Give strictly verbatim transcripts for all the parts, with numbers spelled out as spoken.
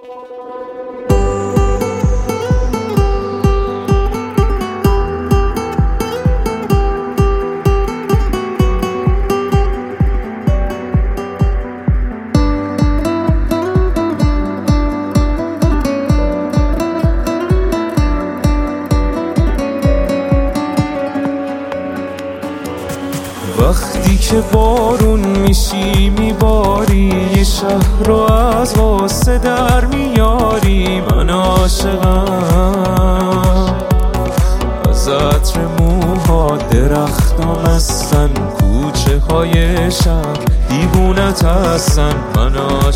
وقتی که بارون میشی میباری یه شهر رو از غصه در میاری، من عاشقم از عطر موها، درختان هستن کوچه های شهر دیوونت هستن، من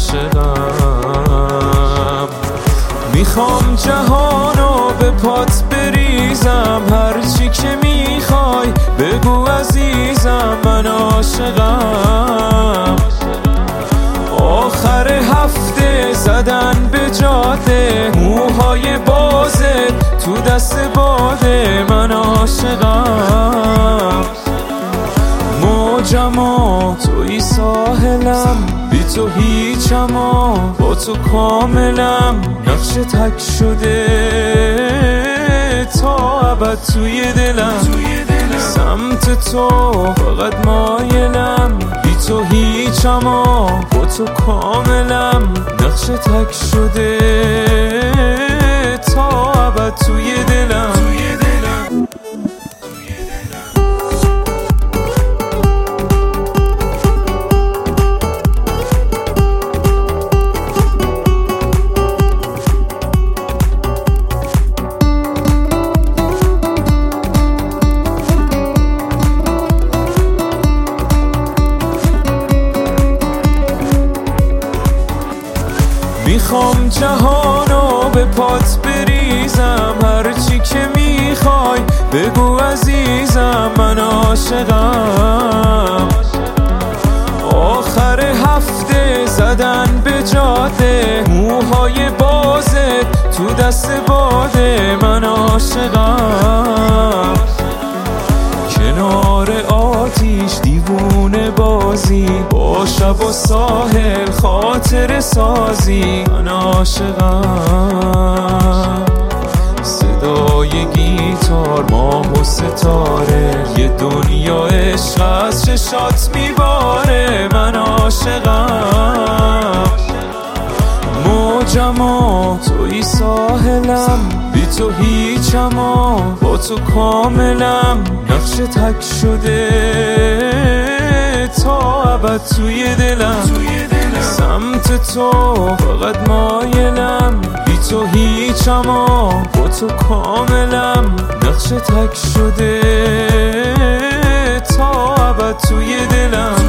عاشقم. میخوام جهانو به پات بریزم، هرچی که میخوای بگو عزیزم، من عاشقم. آخر هفته زدن به جاده، موهای بازت تو دست باده، من عاشقم. موجم توی ساحلم، بی تو هیچم با تو کاملم، نقش تک شده تا ابد توی دلم، سمت تو فقط مایلم، بی تو هیچم با تو کاملم، نقش تک شده تا ابد توی دلم. میخوام جهانو به پات بریزم، هرچی که میخوای بگو عزیزم، من عاشقم. آخر هفته زدن به جاده، موهای بازت تو دست باده، من عاشقم. کنار آتیش دیوونه بازی، با شب و ساحل خاطر سازی، من عاشقم. صدای گیتار، ماه و ستاره، یه دنیا عشق از چشات میباره، من عاشقم. موجم توی ساحلم، بی تو هیچم با تو کاملم، نقش تک شده تا ابد توی دلم، سمت تو فقط مایلم، بی تو هیچم با تو کاملم، نقش تک شده تا ابد توی دلم.